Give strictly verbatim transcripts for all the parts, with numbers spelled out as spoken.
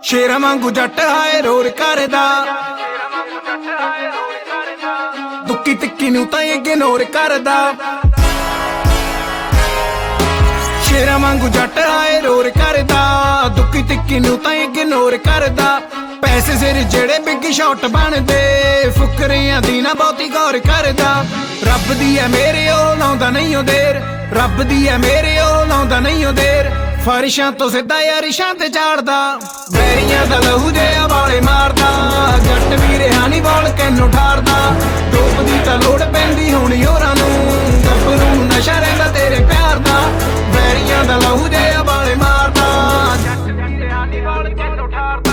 ਸ਼ੇਰਾਂ ਵਾਂਗੂ ਜੱਟ ਹਾਏ ਰੋਰ ਕਰਦਾ, ਦੁੱਕੀ ਤਿੱਕੀ ਨੂੰ ਤਾਂ ਇਗਨੋਰ ਕਰਦਾ। ਸ਼ੇਰਾਂ ਵਾਂਗੂ ਜੱਟ ਹਾਏ ਰੋਰ ਕਰਦਾ, ਦੁੱਕੀ ਤਿੱਕੀ ਨੂੰ ਤਾਂ ਇਗਨੋਰ ਕਰਦਾ। ਪੈਸੇ ਸਿਰ ਜਿਹੜੇ ਬਿੱਗ ਸ਼ਾਟ ਬਣਦੇ, ਫੁਕਰਿਆਂ ਦੀ ਨਾ ਬਹੁਤੀ ਗੌਰ ਕਰਦਾ। ਰੱਬ ਦੀ ਐ ਮੇਰੇ ਉਹ ਲਾਉਂਦਾ ਨਹੀਂ ਉਹ ਦੇਰ, ਰੱਬ ਦੀ ਐ ਮੇਰੇ ਉਹ ਲਾਉਂਦਾ ਨਹੀਂ ਉਹ ਦੇਰ। ਫਰਸ਼ਾਂ ਤੋਂ ਸਿੱਧਾ ਯਾਰਿਸ਼ਾਂ ਤੇ ਚਾੜਦਾ, ਬੈਰੀਆਂ ਦਾ ਲਹੂ ਜਿਹਾ ਵਾਲੇ ਮਾਰਦਾ। ਜੱਟ ਵੀ ਰਿਹਾ ਨੀ ਬੋਲ ਕੈਨੂੰ ਠਾਰਦਾ, ਡੋਪ ਦੀ ਤਾਂ ਲੋੜ ਪੈਂਦੀ ਹੋਣੀ ਹੋਰਾਂ ਨੂੰ। ਗੱਭਰੂ ਨੂੰ ਨਸ਼ਾ ਰਹਿੰਦਾ ਤੇਰੇ ਪਿਆਰ ਦਾ, ਬੈਰੀਆਂ ਦਾ ਲਹੂ ਜਿਹਾ ਵਾਲੇ ਮਾਰਦਾ। ਜੱਟ ਵੀ ਰਿਹਾ ਨੀ ਬੋਲ ਕੈਨੂੰ ਠਾਰਦਾ।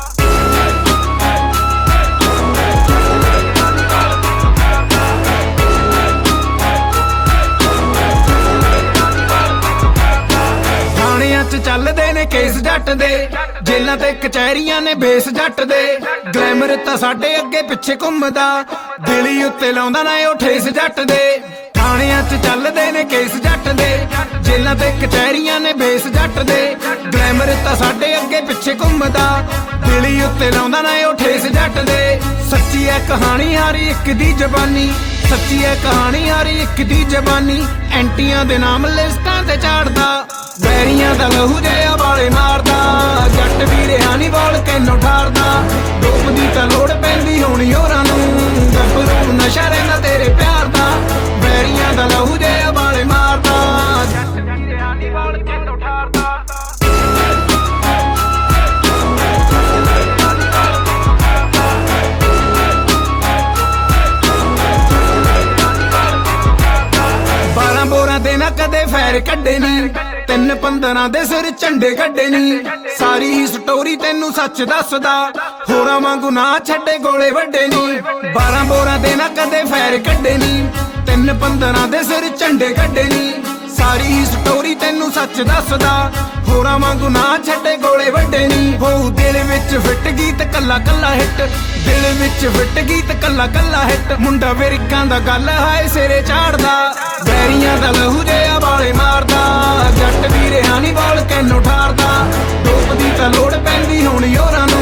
ਚੱਲਦੇ ਨੇ ਕੇਸ ਜੱਟ ਦੇ, ਜੇਲਾਂ ਤੇ ਕਚਹਿਰੀਆਂ ਨੇ ਬੇਸ ਜੱਟ ਦੇ। ਗਲੈਮਰ ਤਾਂ ਸਾਡੇ ਅੱਗੇ ਪਿੱਛੇ ਘੁੰਮਦਾ, ਦਿਲੀ ਉੱਤੇ ਲਾਉਂਦਾ ਨਾ ਉਹ ਠੇਸ ਜੱਟ ਦੇ। ਥਾਣਿਆਂ 'ਚ ਚੱਲਦੇ ਨੇ ਕੇਸ ਜੱਟ ਦੇ, ਜੇਲਾਂ ਤੇ ਕਚਹਿਰੀਆਂ ਨੇ ਬੇਸ ਜੱਟ ਦੇ। ਗਲੈਮਰ ਤਾਂ ਸਾਡੇ ਅੱਗੇ ਪਿੱਛੇ ਘੁੰਮਦਾ, ਦਿਲੀ ਉੱਤੇ ਲਾਉਂਦਾ ਨਾ ਉਹ ਠੇਸ ਜੱਟ ਦੇ। ਸੱਚੀ ਐ ਕਹਾਣੀ ਹਾਰੀ ਇੱਕ ਦੀ ਜ਼ਬਾਨੀ, ਸੱਚੀ ਐ ਕਹਾਣੀ ਹਾਰੀ ਇੱਕ ਦੀ ਜ਼ਬਾਨੀ। ਐਂਟੀਆਂ ਦੇ ਨਾਮ ਲਿਸਟਾਂ ਤੇ ਚਾੜਦਾ, ਬੈਰੀਆਂ ਦਾ ਲਹੂ ਜਿਹਾ ਵਾਲੇ ਮਾਰਦਾ। ਜੱਟ ਵੀ ਰਿਹਾ ਨੀ ਬੋਲ ਕੈਨੂੰ ਠਾਰਦਾ, ਡੋਪ ਦੀ ਤਾਂ ਲੋੜ ਪੈਂਦੀ ਹੋਣੀ ਹੋਰਾਂ ਨੂੰ। ਗੱਭਰੂ ਨੂੰ ਨਸ਼ਾ ਰਹਿੰਦਾ ਤੇਰੇ ਪਿਆਰ ਦਾ, ਬੈਰੀਆਂ ਦਾ ਲਹੂ ਜਿਹਾ ਵਾਲੇ ਮਾਰਦਾ। ਜੱਟ ਵੀ ਰਿਹਾ ਨੀ ਬੋਲ ਕੈਨੂੰ ਠਾਰਦਾ। ਬਾਰਾਂ ਬੋਰਾਂ ਦੇ ਨਾ ਕਦੇ ਫੈਰ ਕੱਢੇ ਨੀ, ਤਿੰਨ ਪੰਦਰਾਂ ਦੇ ਸਿਰ ਝੰਡੇ ਕੱਢੇ ਨੀ। ਸਾਰੀ ਹੀ ਸਟੋਰੀ ਤੈਨੂੰ ਸੱਚ ਦੱਸਦਾ, ਹੋਰਾਂ ਵਾਂਗੂ ਨਾ ਛੱਡੇ ਗੋਲੇ ਵੱਡੇ ਨੀ। ਬਾਰਾਂ ਬੋਰਾਂ ਦੇ ਨਾ ਕਦੇ ਫੈਰ ਕੱਢੇ ਨੀ, ਤਿੰਨ ਪੰਦਰਾਂ ਦੇ ਸਿਰ ਝੰਡੇ ਕੱਢੇ ਨੀ। ਸਾਰੀ ਹੀ ਸਟੋਰੀ ਤੈਨੂੰ ਸੱਚ ਦੱਸਦਾ, ਹੋਰਾਂ ਵਾਂਗੂ ਨਾ ਛੱਡੇ ਗੋਲੇ ਵੱਡੇ ਨੀ। ਹੋ ਦਿਲ ਵਿੱਚ ਫਿੱਟ ਗੀਤ ਕੱਲਾ ਕੱਲਾ ਹਿੱਟ, ਦਿਲ ਵਿੱਚ ਫਿੱਟ ਗੀਤ ਕੱਲਾ ਕੱਲਾ ਹਿੱਟ। ਮੁੰਡਾ ਵਿਰਕਾਂ ਦਾ ਗੱਲ ਹਾਏ ਸਿਰੇ ਚਾੜਦਾ, ਬੈਰੀਆਂ ਦਾ ਲਹੂ ਜਿਹਾ ਵਾਲੇ ਮਾਰਦਾ। ਜੱਟ ਵੀ ਰਿਹਾ ਨੀ ਬੋਲ ਕੈਨੂੰ ਠਾਰਦਾ, ਡੋਪ ਦੀ ਤਾਂ ਲੋੜ ਪੈਂਦੀ ਹੋਣੀ ਹੋਰਾਂ ਨੂੰ।